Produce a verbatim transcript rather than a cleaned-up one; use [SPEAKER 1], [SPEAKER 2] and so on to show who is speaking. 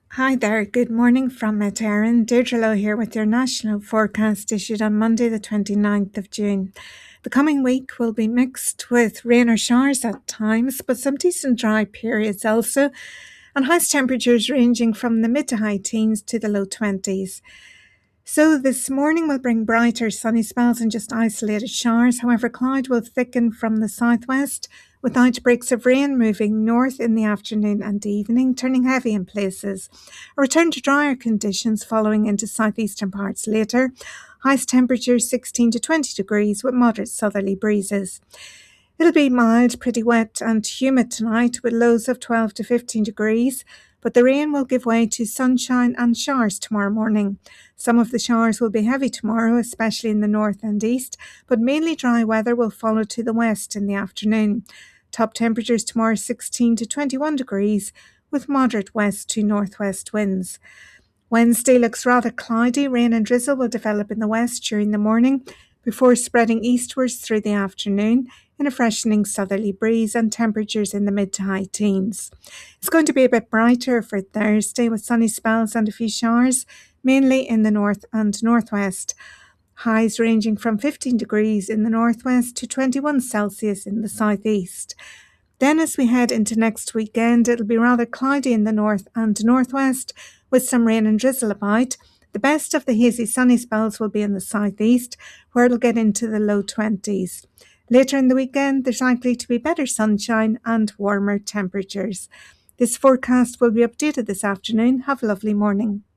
[SPEAKER 1] Hi there, good morning from Met Éireann. Deirdre Lowe here with your national forecast issued on Monday the twenty-ninth of June. The coming week will be mixed with rain or showers at times, but some decent dry periods also, and highest temperatures ranging from the mid to high teens to the low twenties. So this morning will bring brighter sunny spells and just isolated showers. However, cloud will thicken from the southwest with outbreaks of rain moving north in the afternoon and evening, turning heavy in places. A return to drier conditions following into southeastern parts later. Highest temperatures sixteen to twenty degrees with moderate southerly breezes. It'll be mild, pretty wet and humid tonight with lows of twelve to fifteen degrees, but the rain will give way to sunshine and showers tomorrow morning. Some of the showers will be heavy tomorrow, especially in the north and east, but mainly dry weather will follow to the west in the afternoon. Top temperatures tomorrow sixteen to twenty-one degrees with moderate west to northwest winds. Wednesday looks rather cloudy. Rain and drizzle will develop in the west during the morning before spreading eastwards through the afternoon in a freshening southerly breeze and temperatures in the mid to high teens. It's going to be a bit brighter for Thursday with sunny spells and a few showers, mainly in the north and northwest. Highs ranging from fifteen degrees in the northwest to twenty-one Celsius in the southeast. Then as we head into next weekend, it'll be rather cloudy in the north and northwest with some rain and drizzle about. The best of the hazy sunny spells will be in the southeast, where it'll get into the low twenties. Later in the weekend, there's likely to be better sunshine and warmer temperatures. This forecast will be updated this afternoon. Have a lovely morning.